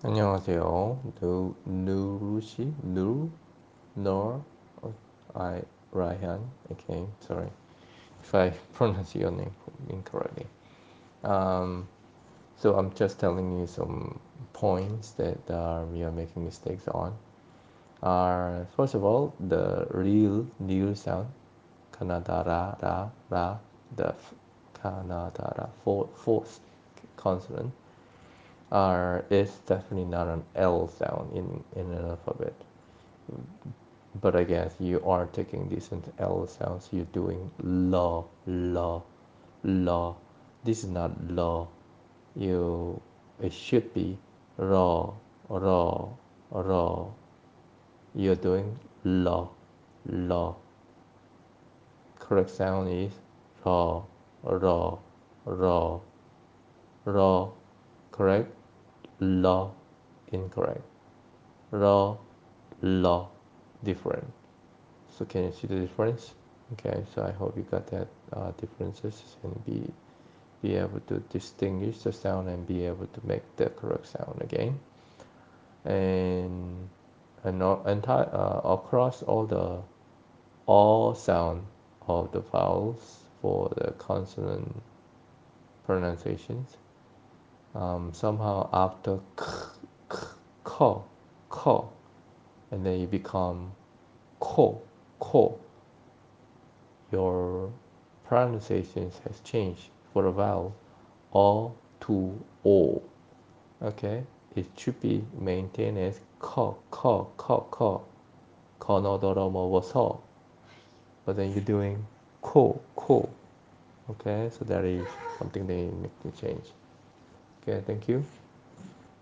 안녕하세요. 누루시, Nor, I, Ryan. Okay, sorry if I pronounce your name incorrectly. Um, so I'm just telling you some points that we are making mistakes on. First of all, the real new sound, kanadara, ra, the kanadara, fourth consonant, is definitely not an L sound in an alphabet. But I guess you are taking decent L sounds. You're doing la. This is not la. It should be ra, ra, ra. You're doing la. Correct sound is ra, ra, ra, ra. Correct. La, incorrect. Ra, la, different. So can you see the difference? Okay, so I hope you got that differences and be able to distinguish the sound and be able to make the correct sound again. And across all sound of the vowels for the consonant pronunciations, somehow after k, k, and then you become ko, your pronunciation has changed for a vowel o to o. Okay, it should be maintained as ko. 건어더러먹어서. But then you're doing ko. Okay, so that is something they need to change. Okay, thank you.